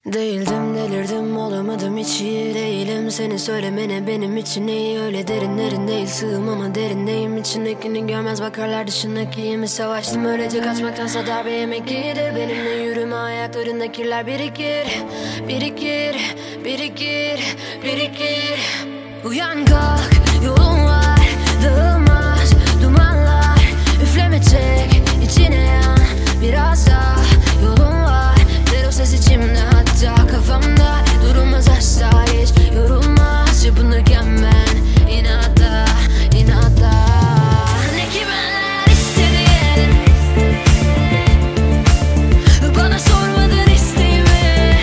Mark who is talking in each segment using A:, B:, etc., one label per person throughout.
A: Değildim, delirdim, olamadım, hiç iyi değilim. Seni söylemene benim için iyi. Öyle derinlerin değil, sığım ama derindeyim. İçindekini görmez bakarlar, dışındaki iyi mi? Savaştım öylece kaçmaktansa darbe yemek iyidir. Benimle yürüme, ayaklarında kirler birikir. Birikir, birikir, birikir. Uyan kalk, yolun var, dağılmaz dumanlar. Üfleme çek, içine yan, biraz daha yolun var. Der o ses içimde, hatta kafamda. Durulmaz asla, hiç yorulmaz. Çırpınırken ben inatla, inatla. Ne ki benler istediğin, bana sormadın isteğimi.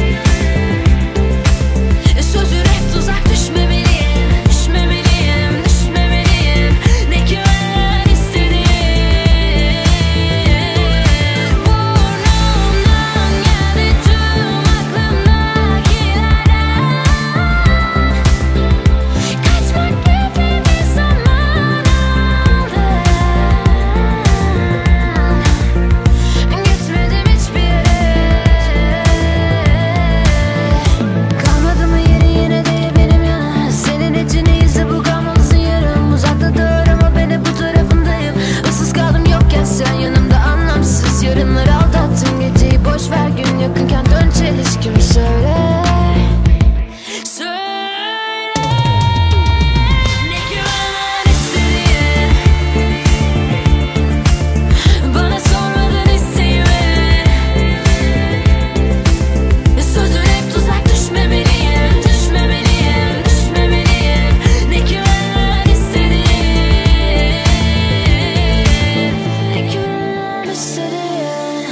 A: Sözün hep tuzak, düşmemeliyim, düşmemeliyim, düşmemeliyim. Ne ki benler istediğin. Burnumdan geldi tüm aklımdakilerden. Kaçmak gibi bir zaman aldı. Gitmedim hiçbir yere. Kalmadı mı yeri yine de benim yana. Senin için iyisi bu, kalmalısın yarım. Uzakta dur ama ben hep bu tarafındayım. Issız kaldım yokken sen yanımda, anlamsız yarınları aldattın. Geceyi boş ver, gün yakınken dön çelişkimi söyle. Söyle. Ne güven istediğin, bana sormadın isteğimi. Sözün hep tuzak, düşmemeliyim, düşmemeliyim, düşmemeliyim. Ne güven istediğin, ne güven istediğin,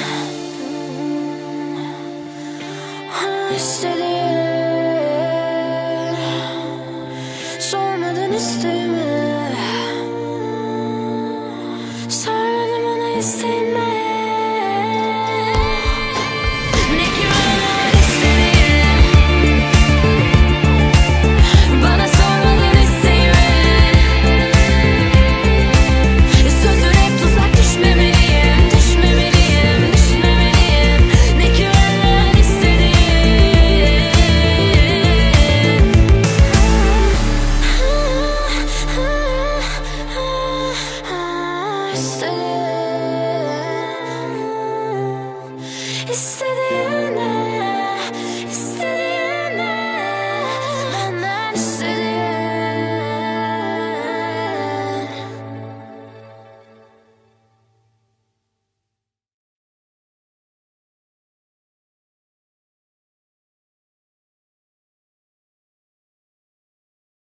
A: istediğin. Sormadın isteğimi.